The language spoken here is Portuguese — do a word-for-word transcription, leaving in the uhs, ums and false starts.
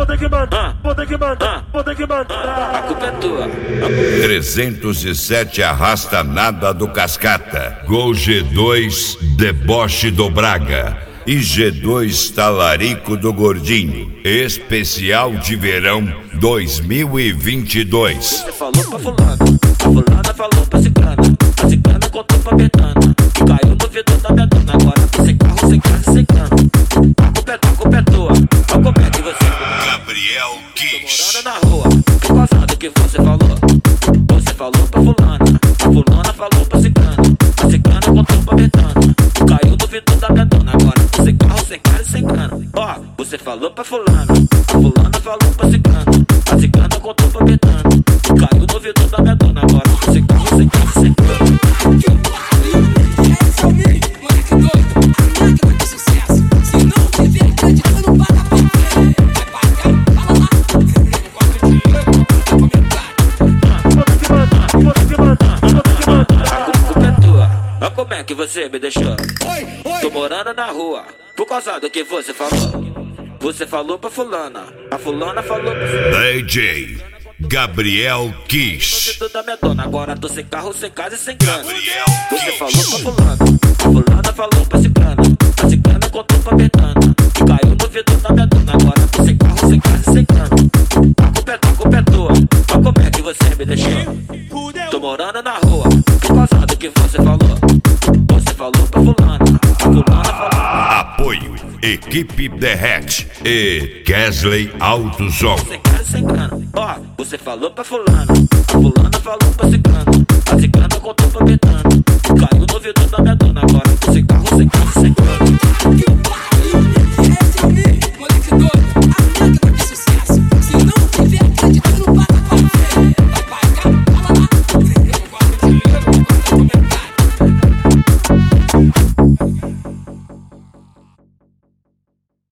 ter que mandar, vou ter que mandar, vou ter que mandar. A culpa é tua. trezentos e sete arrasta nada do Cascata. Gol G dois, deboche do Braga. E G dois talarico do Gordinho. Especial de verão dois mil e vinte e dois. Você falou pra fulana, a fulana falou pra ciclana, a ciclana contou pra betana, e caiu no vidro da betana. Agora tô sem carro, sem casa, sem cana. A culpa é tua, a culpa é tua. A culpa é que você Gabriel Kiss. tô morando na rua, por causa do que você falou. Você falou pra fulana, a fulana falou pra ciclana, a ciclana contou pra betana, e caiu no vidro da betana. Agora tô sem carro, sem casa, sem cana. Ó, você falou pra fulana, a fulana falou pra ciclana, a ciclana contou pra betana, e caiu no vidro da betana. Agora tô sem carro, sem casa, sem cana. Como é que você me deixou? Tô morando na rua, por causa do que você falou. Você falou pra fulana, a fulana falou pra D J Gabriel Kiss. da minha dona. Agora tô sem carro, sem casa e sem grana. Gabriel Você Kiss. falou pra fulana, a fulana falou pra ciclana, a ciclana contou pra betana, e caiu no vidro da minha dona. Agora tô sem carro, sem casa e sem grana. A culpa é tua, a culpa é tua. Mas como é que você me deixou? Tô morando na rua, por causa do que você falou. Você falou pra fulana, a fulana falou. Apoio Equipe Derrete e Kesley Autosom. Sem cara, sem grana. Ó, você falou pra fulana, a fulana falou pra ciclana, a ciclana contou pra betana, caiu no vidro da minha dona. Agora tô sem carro, sem casa, sem grana. Moleque doido.